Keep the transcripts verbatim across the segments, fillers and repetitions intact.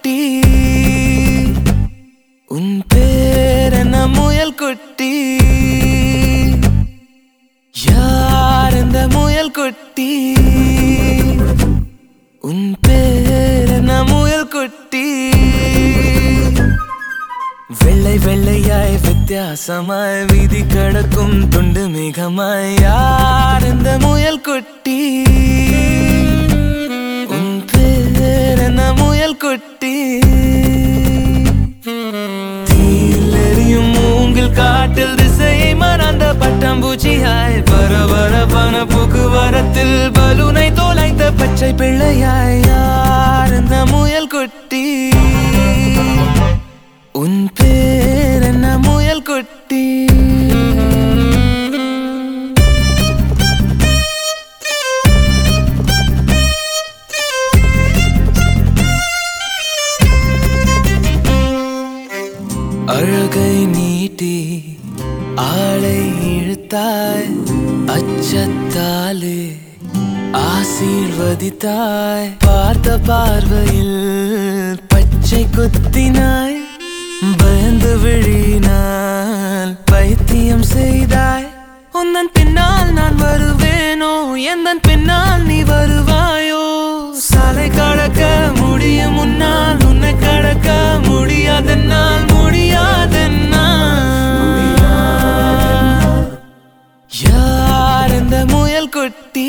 குட்டி உன் பேர் என்ன முயல் குட்டி யார் இந்த முயல் குட்டி உன் பேர் என்ன முயல் குட்டி வெள்ளை வெள்ளையாய் வித்தியாசமாய் வீதி கடக்கும் துண்டு மேகமாய் யார் இந்த முயல் குட்டி உன் பேர் என்ன முயல் குட்டி தீயில் எரியும் மூங்கில் காட்டில் திசையை மறந்த பட்டாம்பூச்சியாய் பரபரப்பான போக்குவரத்தில் பலூனை தோலைத்த பச்சை பிள்ளையாய் யார் இந்த முயல் குட்டி உன் பேர் என்ன முயல் குட்டி அழகை நீட்டி ஆளை இழுத்தாய் அச்சத்தாலே ஆசீர்வதித்தாய் பார்த்த பார்வையில் பச்சை குத்தினாய் பயந்து விழினால் பைத்தியம் செய்தாய் உந்தன் பின்னால் நான் வருவேனோ எந்தன் பின்னால் நீ வருவாயோ சாலை கடக்க முடியும் முன்னால் உன்னை கடக்க முடியாதென்னால் முடியாதென்னால் யார் இந்த முயல் குட்டி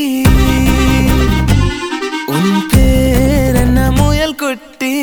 உன் பேர் என்ன முயல் குட்டி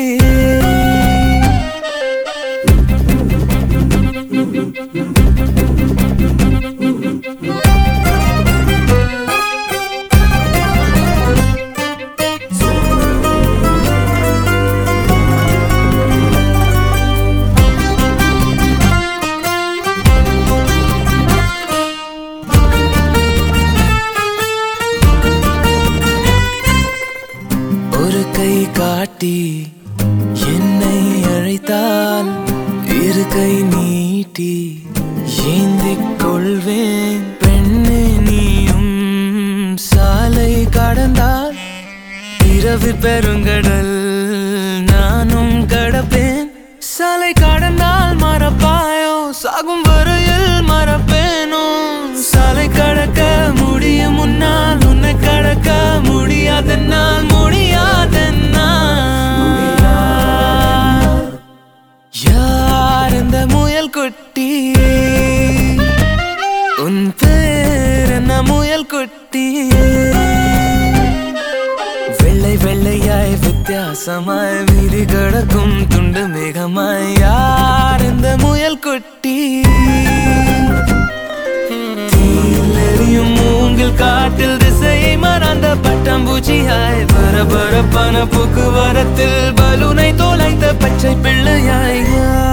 ஒரு கை காட்டி என்னை அழைத்தால் இரு கை நீட்டி ஏந்திக் கொள்வேன் பெண்ணே நீயும் சாலை கடந்தால் இரவு பெருங்கடல் நானும் கடப்பேன் சாலை கடந்தால் மறப்பாயோ சாகும் வரையில் மறப்பேனோ சாலை கடக்க முடியும் முன்னால் உன்னை கடக்க முடியாதென்னால் முடியாதென்னால் யார் இந்த முயல் குட்டி உன் பேர் என்ன முயல் குட்டி வெள்ளை வெள்ளையாய் வித்தியாசமாய் வீதி கடக்கும் துண்டு மேகமாய் யார் இந்த முயல் குட்டி தீயில் எரியும் மூங்கில் காட்டில் திசையை மறந்த பட்டாம்பூச்சியாய் பரபரப்பான போக்குவரத்தில் பலூனை தோலைத்த பச்சை பிள்ளையாய்